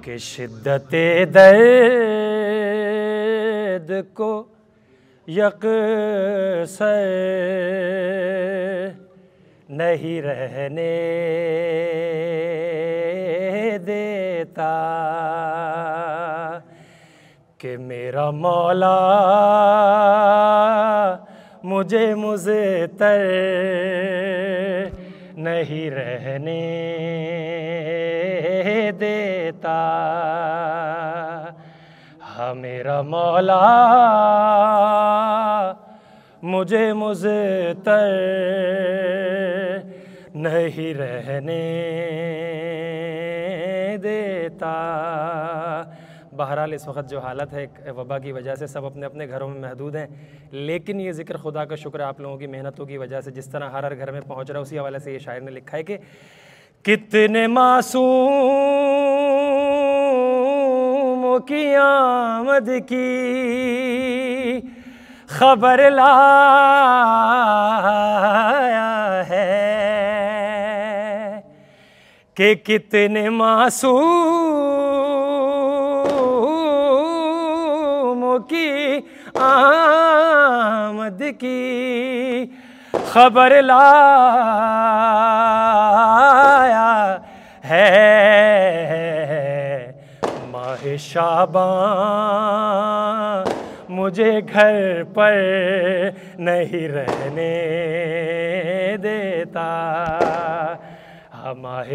कि शिद्दते दर्द को यकसर नहीं रहने देता, कि मेरा मौला मुझे मुज़तर नहीं रहने देता। हाँ मेरा मौला मुझे मुज़तर नहीं रहने देता। बहरहाल इस वक्त जो हालत है वबा की वजह से सब अपने अपने घरों में महदूद हैं, लेकिन ये ज़िक्र खुदा का शुक्र आप लोगों की मेहनतों की वजह से जिस तरह हर घर में पहुँच रहा है, उसी हवाले से ये शायर ने लिखा है कि कितने मासूमों की आमद की खबर लाया है, कि कितने मासूमों की आमद की खबर लाया है। माह शाबान मुझे घर पर नहीं रहने देता। माह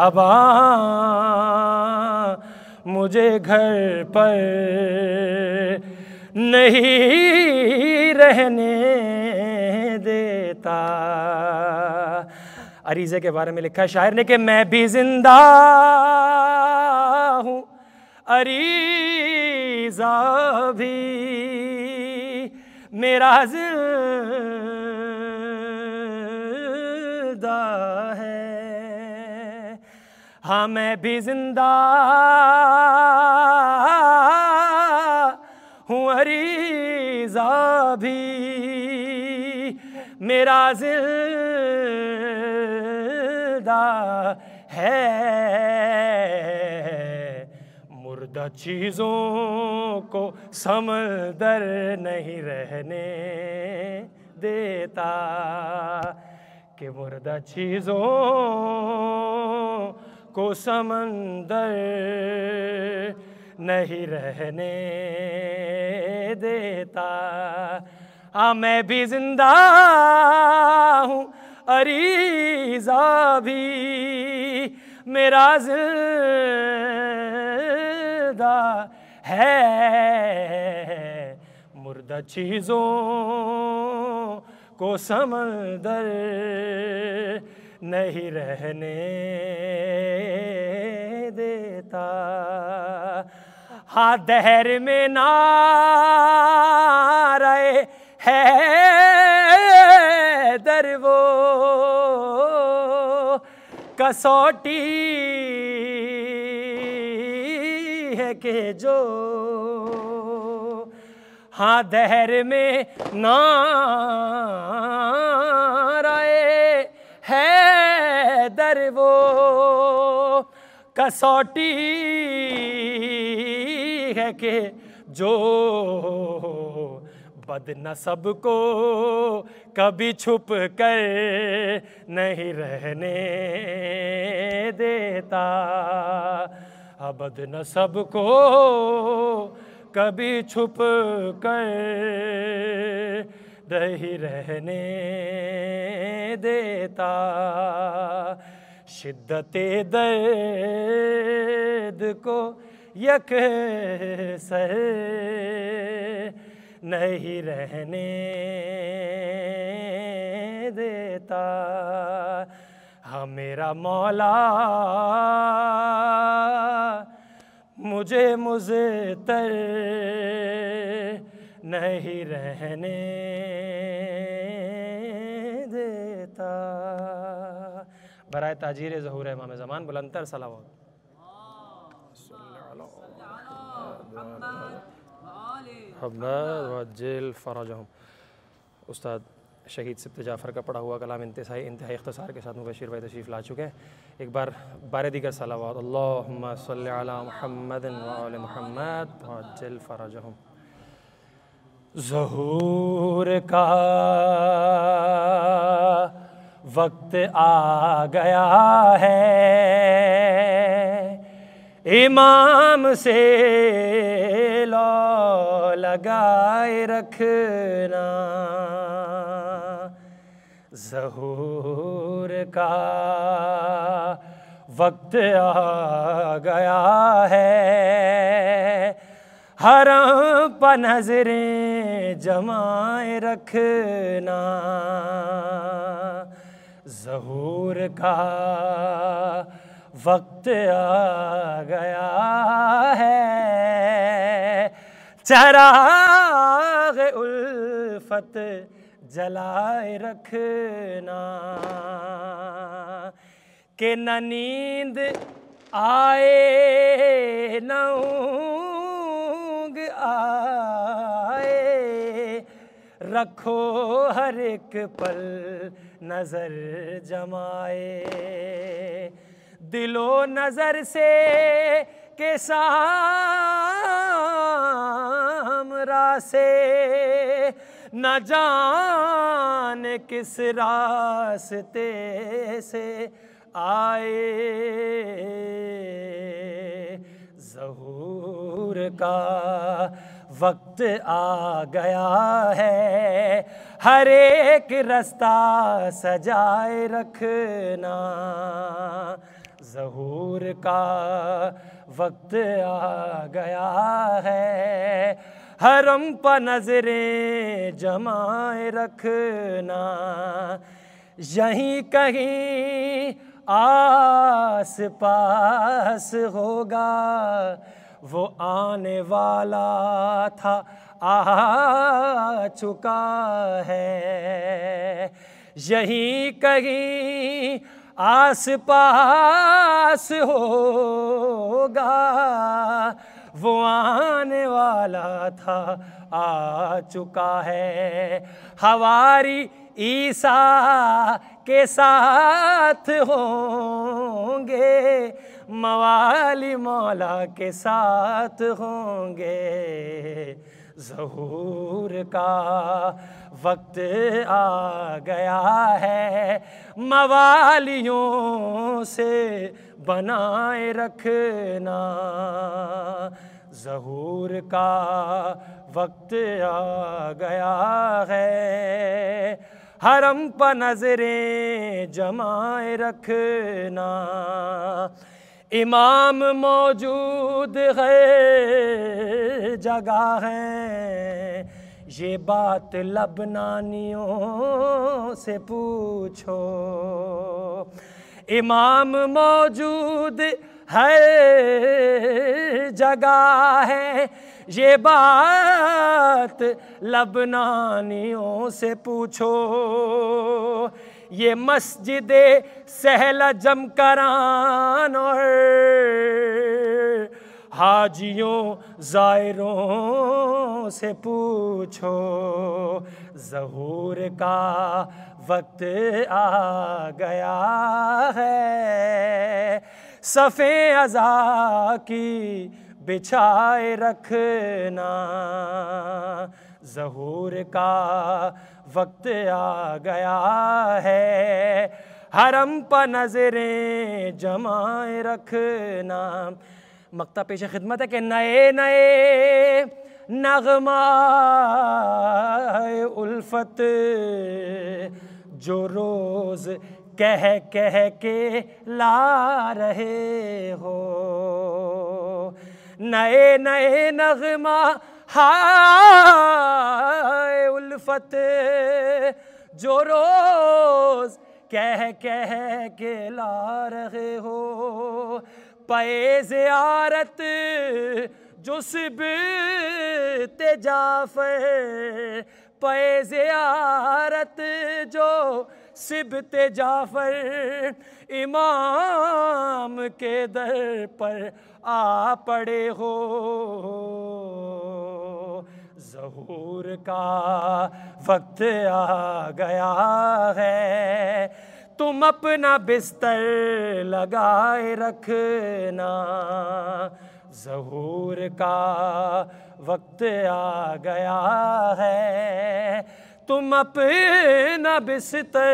शाबान मुझे घर पर नहीं रहने देता। अरीज़े के बारे में लिखा है शायर ने कि मैं भी जिंदा हूँ, अरीज़ा भी मेरा जिंदा है। हाँ मैं भी जिंदा हूँ, अरीज़ा भी मेरा जिंदा है। मुर्दा चीज़ों को समंदर नहीं रहने देता, कि मुर्दा चीज़ों को समंदर नहीं रहने देता। हाँ मैं भी जिंदा हूँ, अरीज़ा भी मेरा जिंदा है। मुर्दा चीज़ों को समंदर नहीं रहने देता। हाँ दहर में नारे है दर वो कसौटी है कि जो, हाँ दहर में नारे है दर वो कसौटी है कि जो बदनसब को कभी छुप कर नहीं रहने देता। बदनसब को कभी छुप कर नहीं रहने देता। शिद्दते दर्द को यकसर नहीं रहने देता। हाँ मेरा मौला मुझे मुज़तर नहीं रहने देता। बराए ताजीर ज़हूर इमाम ज़मान बुलंदतर सलावत। उस्ताद शहीद सिब्त जाफ़र का पढ़ा हुआ कलाम इंतहाई इख्तिसार के साथ मुबशिर भाई तशरीफ़ ला चुके हैं। एक बार बारे दीगर सलावात अल्लाहुम्मा सल्लि अला मुहम्मदिन व आले मुहम्मद वअज्जिल फ़रजहुम। ज़हूर का वक्त आ गया है, इमाम से लो लगाए रखना। ज़हूर का वक्त आ गया है, हरम पर नज़रें जमाए रखना। ज़हूर का वक्त आ गया है, चराग़ उल्फत जलाए रखना। कि न नींद आए न ऊँग आए, रखो हर एक पल नज़र जमाए। दिलो नज़र से के सामरा से न जान किस रास्ते से आए। ज़हूर का वक्त आ गया है, हर एक रास्ता सजाए रखना। ज़हूर का वक्त आ गया है, हरम पर नज़रें जमाए रखना। यहीं कहीं आस पास होगा, वो आने वाला था आ चुका है। यहीं कहीं आस पास होगा, वो आने वाला था आ चुका है। हवारी ईसा के साथ होंगे, मवाली मौला के साथ होंगे। ज़हूर का वक्त आ गया है, मवालियों से बनाए रखना। ज़हूर का वक्त आ गया है, हरम पर नज़रें जमाए रखना। इमाम मौजूद है जगह है, ये बात लबनानियों से पूछो। इमाम मौजूद है जगह है, ये बात लबनानियों से पूछो। ये मस्जिद सहल जमकरान और हाजियों ज़ायरों से पूछो। ज़हूर का वक्त आ गया है, सफ़े अज़ा की बिछाए रखना। ज़हूर का वक्त आ गया है, हरम पर नज़रें जमाए रखना। मक्ता पेश खिदमत है कि नए नए नग़माए उल्फत जो रोज़ कह कह के ला रहे हो, नए नए नग़मा हाय उल्फत जो रोज़ कह कह के ला रहे हो। पे ज़ियारत जो सिब्ते जाफ़र, पे ज़ियारत जो सिब्ते जाफ़र इमाम के दर पर आ पड़े हो। ज़हूर का वक्त आ गया है, तुम अपना बिस्तर लगाए रखना। ज़हूर का वक्त आ गया है, तुम अपना बिस्तर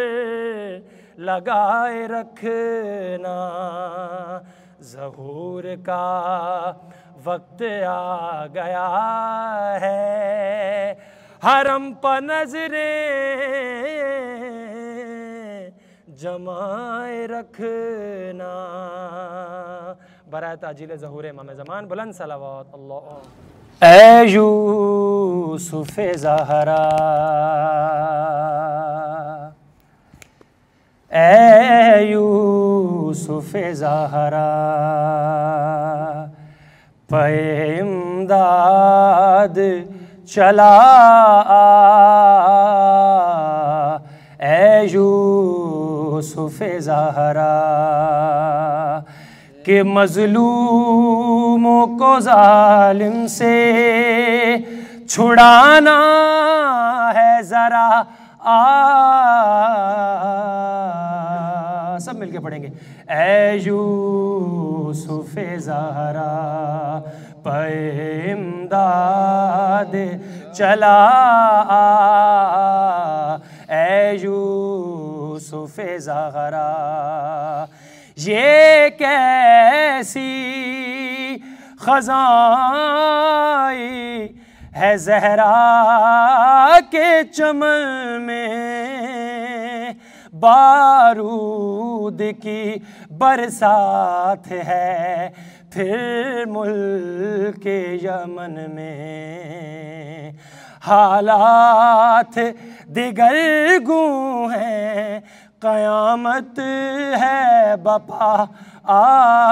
लगाए रखना। ज़हूर का वक्त आ गया है, हरम पर नजरें जमाए रखना। बराए ताजील ज़हूर इमाम ज़मान, बुलंद सलावत अल्लाह। ऐ यूसुफ़ ज़हरा, ऐ यूसुफ़ ज़हरा, पे इमदाद चला आ। ऐ यूसुफ़ ज़हरा, कि मज़लूमों को ज़ालिम से छुड़ाना है ज़रा आ। सब मिलके पढ़ेंगे। ऐ यूसुफ़ ज़हरा, पे इमदाद चला आ। ऐ यूसुफ़ ज़हरा, ये कैसी ख़ज़ाई है ज़हरा के चमन में, बारूद की बरसात है फिर मुल्क यमन में। हालात दिगर गूं हैं, क़यामत है बपा आ।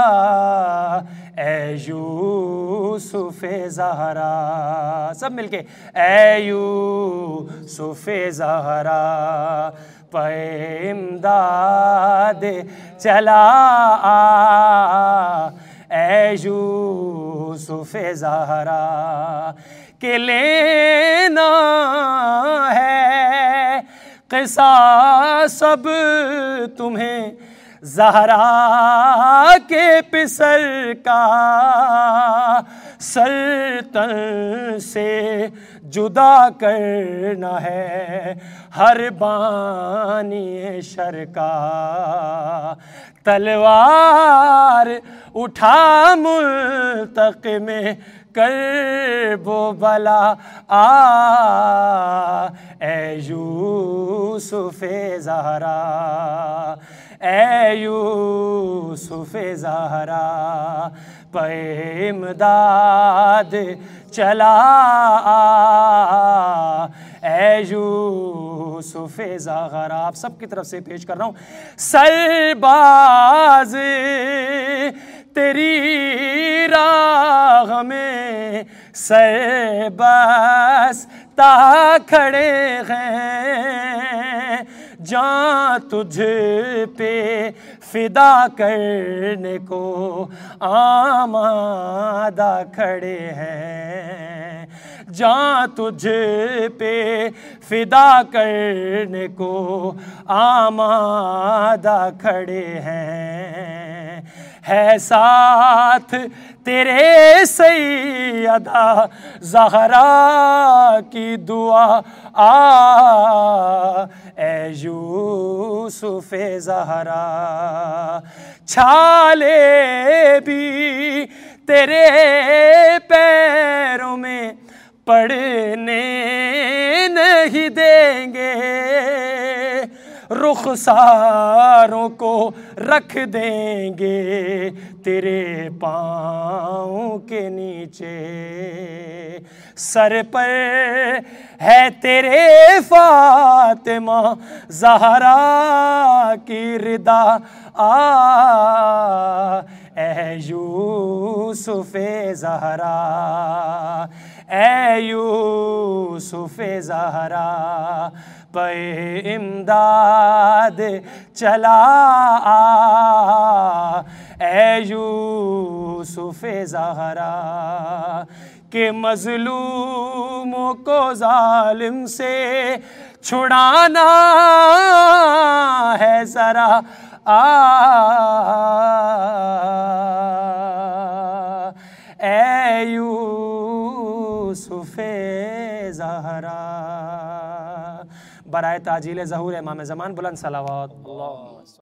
ऐ यूसुफ़ ज़हरा, सब मिलके। ऐ यूसुफ़ ज़हरा, पे इमदाद चला आ। ऐ यूसुफ़ ज़हरा, के लेना है क़िसा सब तुम्हें ज़हरा के पिसर का, सर तन से जुदा करना है हर बानी शर का। तलवार उठा मुल्तक़िम कर्बो बला आ। ऐ यूसुफ़ ज़हरा, ऐ यूसुफ़ ज़हरा, पे इमदाद चला आ। ऐ यूसुफ़ ज़हरा, आप सबकी तरफ से पेश कर रहा हूँ। सरबाज़ तेरी राह में सरबस्ता खड़े हैं, जान तुझ पे फिदा करने को आमादा खड़े हैं। जान तुझ पे फिदा करने को आमादा खड़े हैं। है साथ तेरे सैयदा ज़हरा की दुआ आ। ऐ यूसुफ़ ज़हरा, छाले भी तेरे पैरों में पड़ने नहीं देंगे, रुखसारों को रख देंगे तेरे पाँव के नीचे। सर पर है तेरे फातिमा ज़हरा की रिदा आ। ऐ यूसुफ़ ज़हरा, ऐ यूसुफ़ ज़हरा, पे इमदाद चला आ। ऐ यूसुफ़ ज़हरा, कि मजलूमों को जालिम से छुड़ाना है ज़रा ए यूसुफ़े ज़हरा। बराए ताजील ज़हूर इमाम ज़मान बुलंद सलावत। अल्लाह